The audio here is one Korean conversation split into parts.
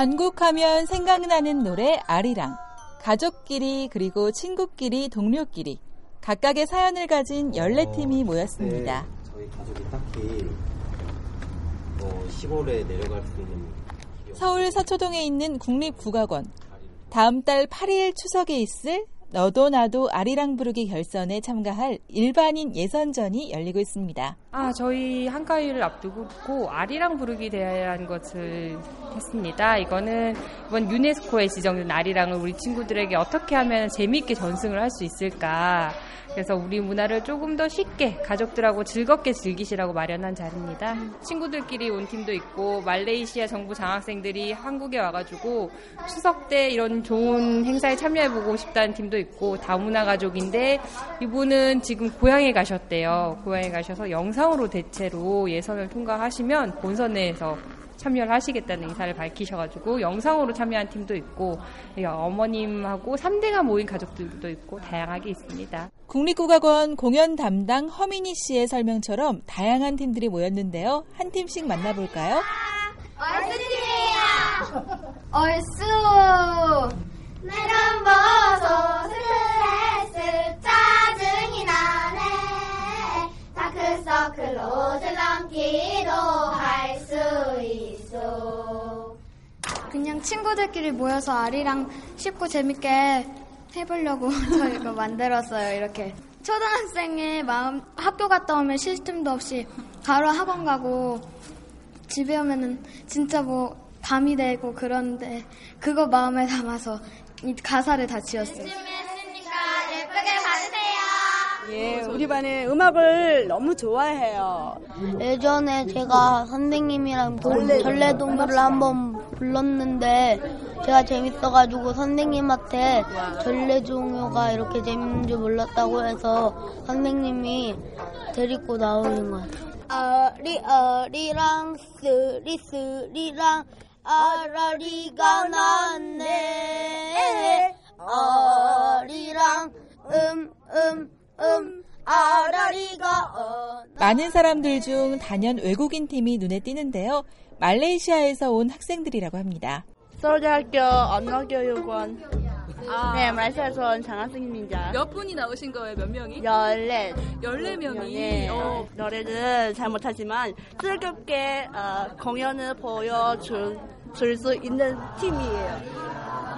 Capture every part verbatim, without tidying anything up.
한국하면 생각나는 노래 아리랑. 가족끼리 그리고 친구끼리 동료끼리 각각의 사연을 가진 열네 팀이 모였습니다. 네, 저희 가족이 딱히 뭐 시골에 내려갈 수 있는 서울 서초동에 있는 국립국악원. 다음 달 팔 일 추석에 있을 너도 나도 아리랑 부르기 결선에 참가할 일반인 예선전이 열리고 있습니다. 아, 저희 한가위를 앞두고 아리랑 부르기 대회라는 것을 했습니다. 이거는 이번 유네스코에 지정된 아리랑을 우리 친구들에게 어떻게 하면 재미있게 전승을 할 수 있을까. 그래서 우리 문화를 조금 더 쉽게 가족들하고 즐겁게 즐기시라고 마련한 자리입니다. 친구들끼리 온 팀도 있고 말레이시아 정부 장학생들이 한국에 와가지고 추석 때 이런 좋은 행사에 참여해보고 싶다는 팀도 있고 다문화 가족인데 이분은 지금 고향에 가셨대요. 고향에 가셔서 영상으로 대체로 예선을 통과하시면 본선에서 참여를 하시겠다는 의사를 밝히셔가지고 영상으로 참여한 팀도 있고 어머님하고 삼 대가 모인 가족들도 있고 다양하게 있습니다. 국립국악원 공연 담당 허민희 씨의 설명처럼 다양한 팀들이 모였는데요. 한 팀씩 만나볼까요? 얼쑤 팀이에요. 얼쑤. 내가 벗어 스트레스 짜증이 나네. 다크서클로 줄넘기도 할 수 있어. 그냥 친구들끼리 모여서 아리랑 쉽고 재밌게 해보려고 저희가 만들었어요. 이렇게 초등학생의 마음, 학교 갔다 오면 시스템도 없이 바로 학원 가고 집에 오면은 진짜 뭐 밤이 되고 그런데 그거 마음에 담아서 이 가사를 다 지었어요. 준비했으니까 예쁘게 봐주세요. 예, 우리 반에 음악을 너무 좋아해요. 예전에 제가 선생님이랑 전래, 전래동물을 한번 불렀는데 제가 재밌어가지고 선생님한테 전래종요가 이렇게 재밌는 줄 몰랐다고 해서 선생님이 데리고 나오는 거예요. 아리 아리랑 쓰리 쓰리랑 아라리가 났네. 아리랑 음 음 음 아라리가 어. 많은 사람들 중 단연 외국인 팀이 눈에 띄는데요. 말레이시아에서 온 학생들이라고 합니다. 서울대학교 언어교육원. 아. 네, 말레이시아에서 온 장학생입니다. 몇 분이 나오신 거예요? 몇 명이? 열네. 열네 명이? 네. 어. 노래는 잘 못하지만 즐겁게 어, 공연을 보여줄 줄 수 있는 팀이에요.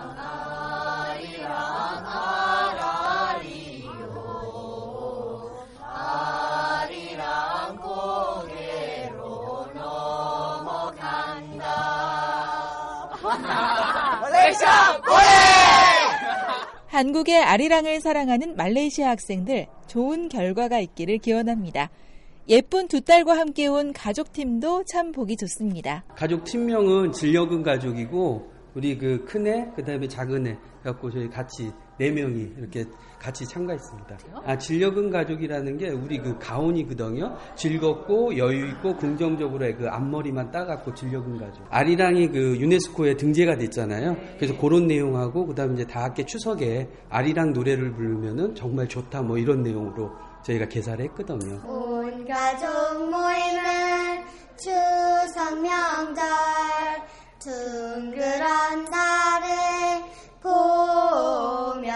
한국의 아리랑을 사랑하는 말레이시아 학생들, 좋은 결과가 있기를 기원합니다. 예쁜 두 딸과 함께 온 가족팀도 참 보기 좋습니다. 가족 팀명은 진력은 가족이고 우리 그 큰애 그다음에 작은애 갖고 저희 같이 네 명이 이렇게 같이 참가했습니다. 아, 진력은 가족이라는 게 우리 그 가온이거든요. 즐겁고 여유 있고 긍정적으로 그 앞머리만 따갖고 진력은 가족. 아리랑이 그 유네스코에 등재가 됐잖아요. 그래서 그런 내용하고 그다음에 이제 다 함께 추석에 아리랑 노래를 부르면은 정말 좋다 뭐 이런 내용으로 저희가 개사를 했거든요. 온 가족 모이는 추석 명절 둥그런 달을 보며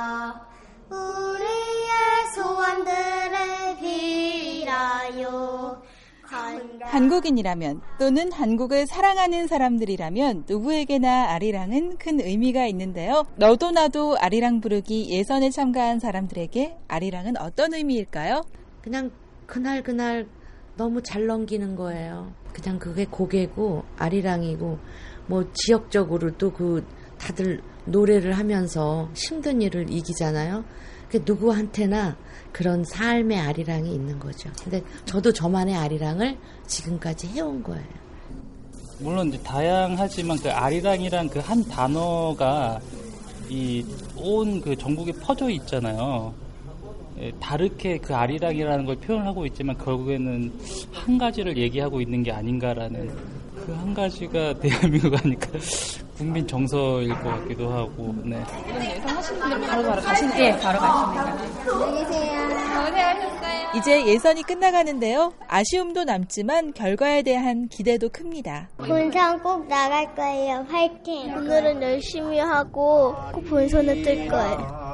우리의 소원들을 빌어요. 한국인이라면 또는 한국을 사랑하는 사람들이라면 누구에게나 아리랑은 큰 의미가 있는데요. 너도 나도 아리랑 부르기 예선에 참가한 사람들에게 아리랑은 어떤 의미일까요? 그냥 그날 그날 너무 잘 넘기는 거예요. 그냥 그게 고개고 아리랑이고 뭐 지역적으로도 그 다들 노래를 하면서 힘든 일을 이기잖아요. 누구한테나 그런 삶의 아리랑이 있는 거죠. 근데 저도 저만의 아리랑을 지금까지 해온 거예요. 물론 이제 다양하지만 그 아리랑이란 그 한 단어가 이 온 그 전국에 퍼져 있잖아요. 다르게 그 아리랑이라는 걸 표현하고 있지만 결국에는 한 가지를 얘기하고 있는 게 아닌가라는 그 한 가지가 대한민국 하니까 국민 정서일 것 같기도 하고. 네. 예상하시는 분들 바로 바로 가시는 예, 바로 가십니다. 안녕히 계세요. 고생하셨어요. 이제 예선이 끝나가는데요. 아쉬움도 남지만 결과에 대한 기대도 큽니다. 본선 꼭 나갈 거예요. 화이팅. 오늘은 열심히 하고 꼭 본선에 뜰 거예요.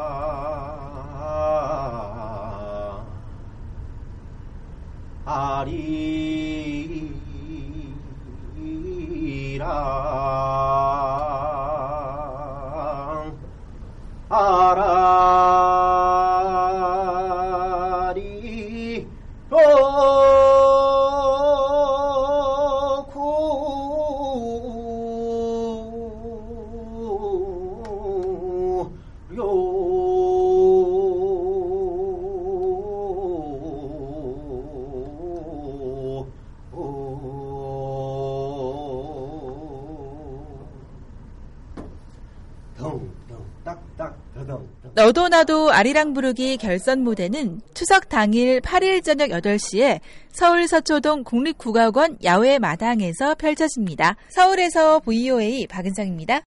아리랑 아라리 너도 나도 아리랑 부르기 결선 무대는 추석 당일 팔 일 저녁 여덟 시에 서울 서초동 국립국악원 야외 마당에서 펼쳐집니다. 서울에서 브이오에이 박은정입니다.